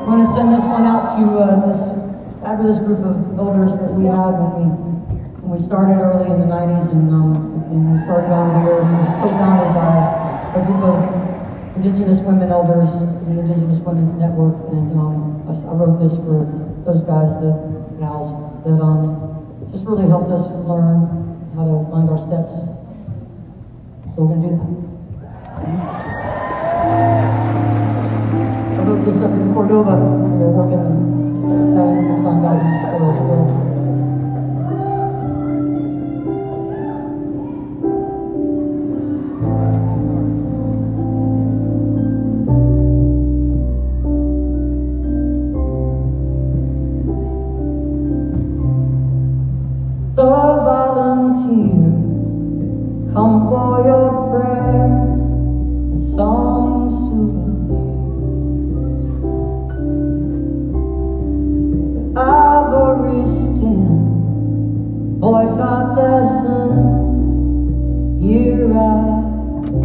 I'm going to send this one out to this fabulous group of elders that we had when we started early in the 90s, and we started on here. It was co-founded by a group of Indigenous women elders, the Indigenous Women's Network, and I wrote this for those guys, the gals, that just really helped us learn how to find our steps. So we're going to do that. I wrote this up in Cordova. We were working at San Galvez Squirrel School. The volunteers come for your prayers and some souvenirs. Ivory skin, boycott their sins, year after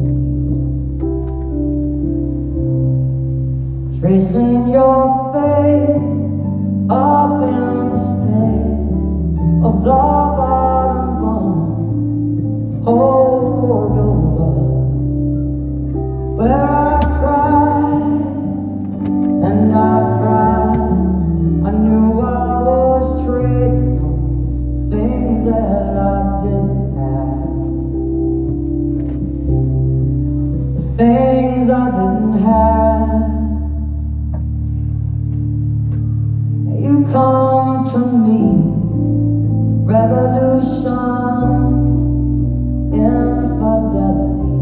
year. Tracing your face up in space of the bottom bone, oh Cordova, where I cried and I cried. I knew I was trading on things that I didn't have, the things I didn't have. You come to me, revolutions, infidelity,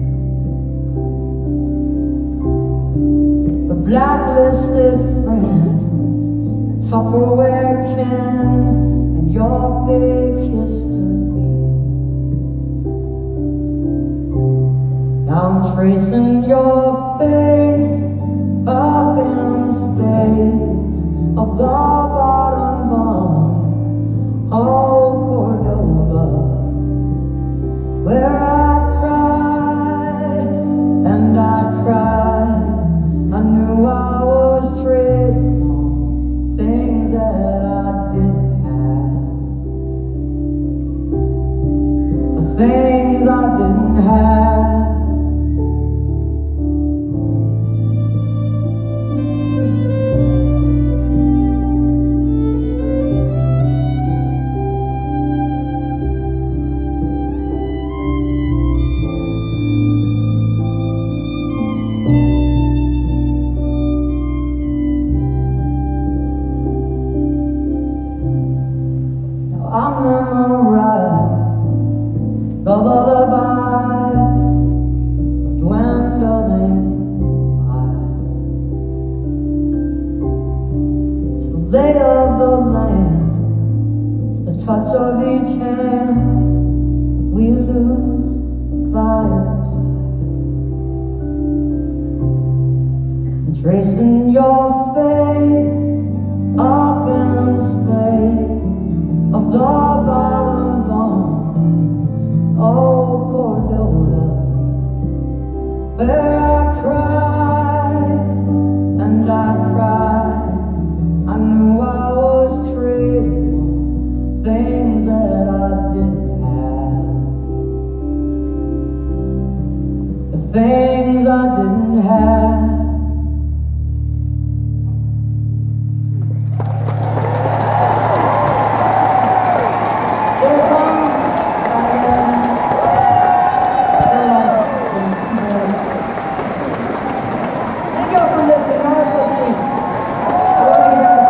the blacklisted friends, Tupperware kin, and your big history. Now I'm tracing your face up in space of the bottom bone, oh Cordova, where I cried and I cried. I knew I was trading on things that I didn't have, the things I didn't have. I memorize the lullabies of dwindling light. It's the lay of the land, it's the touch of each hand we lose by and tracing your face